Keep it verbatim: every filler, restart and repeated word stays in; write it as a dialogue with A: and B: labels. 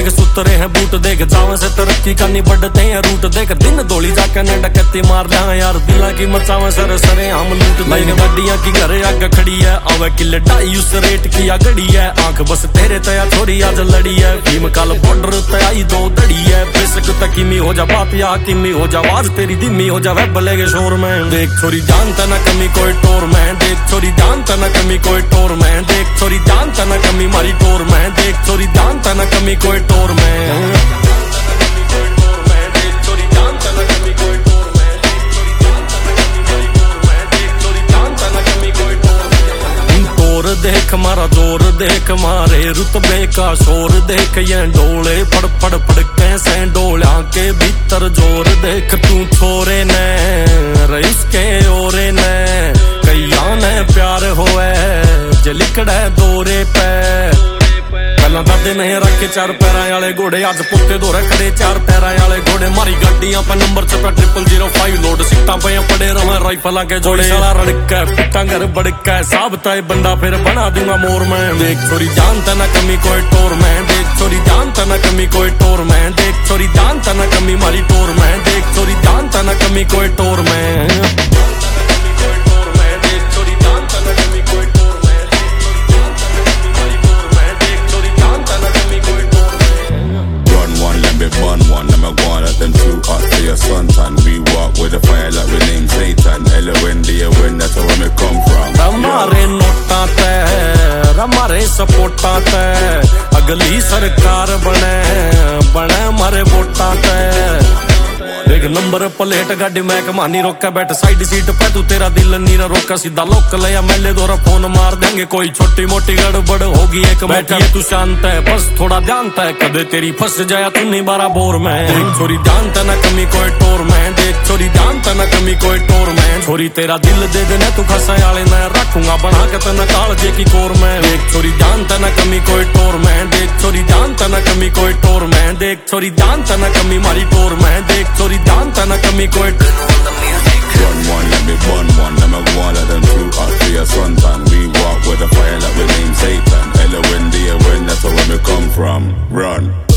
A: देख सुतरे हैं बूट देख जावे से तरक्की करनी बढ़ते हैं रूट देख दिन दौली जाके ने डकैती मार लिया यार दिला की मचावे सर सरे हम लूट लाइन गाड़ियां की घरे आगे खड़ी है आवे की लड़ाई उस रेट की गड़ी है आंख बस तेरे तया छोरी आज लड़ी है भीम काल बॉर्डर तयाई दो दड़ी है बेशक तकीमी हो जा बात या हकीमी हो जा आवाज तेरी धीमी हो जा वेब लगे शोर में देख छोरी जानता ना कमी कोई टोर में देख छोरी जानता ना कमी कोई टोर में देख छोरी जानता ना कमी मारी टोर में देख छोरी जानता ना कमी कोई टोर में देख मारा जोर देख मारे रुतबे का शोर देख ये डोले पड़ पड़ पड़ कैसे डोला के भीतर जोर देख तू छोरे ने रईस के ओरे ने कैया ने प्यार होए जलिकड़े दौरे पे पहला दादे नहीं रखे चार पैरा वाले घोड़े आज पुत्ते दो खड़े चार पैरा वाले घोड़े मारी गाड़ियां पे नंबर छपा ट्रिपल जीरो फाइव लोड सीटा पे पड़े रहा राइफल के जोड़े साला रड़का पिटा घर बड़का साबता बंदा फिर बना दूंगा मोर में देख छोरी जानता ना कमी कोई टोर में देख छोरी जानता ना कमी कोई टोर में देख छोरी जानता ना कमी मारी टोर में देख छोरी जानता ना कमी कोई टोर में
B: Fun one, them a go on at them too hot for your suntan. We walk with a fire like we name Satan. L O N D A when that's where we come from.
A: हमारे नोटा ते हमारे सपोर्टा ते अगली सरकार बने बने हमारे वोटा ते देख नंबर प्लेट गाड़ी मैं कमानी रोका बैठ साइड सीट पे तू तेरा दिल नीरा रोका सीधा लोक लिया मेले दोरा फोन मार देंगे कोई छोटी मोटी गड़बड़ होगी एक बैठा तू शांत है बस थोड़ा जानता है कदे तेरी फंस जाया तू नहीं बारा बोर में देख छोरी जानता ना कमी कोई टोर में देख छोरी जानता ना कमी कोई टोर में छोरी तेरा दिल दे देना तू खसा वाले मैं रखूंगा बना के तना कालजे की कोर में देख छोरी जानता ना कमी कोई टोर में देख छोरी जानता ना कमी कोई टोर में देख छोरी जानता ना कमी मारी टोर में देख छोरी जानता ना कमी कोई
B: Run one, let me bun one. Them a go on at them too hot for your suntan. We walk with a fire like we name Satan. L O N D A when that's where we come from. Run.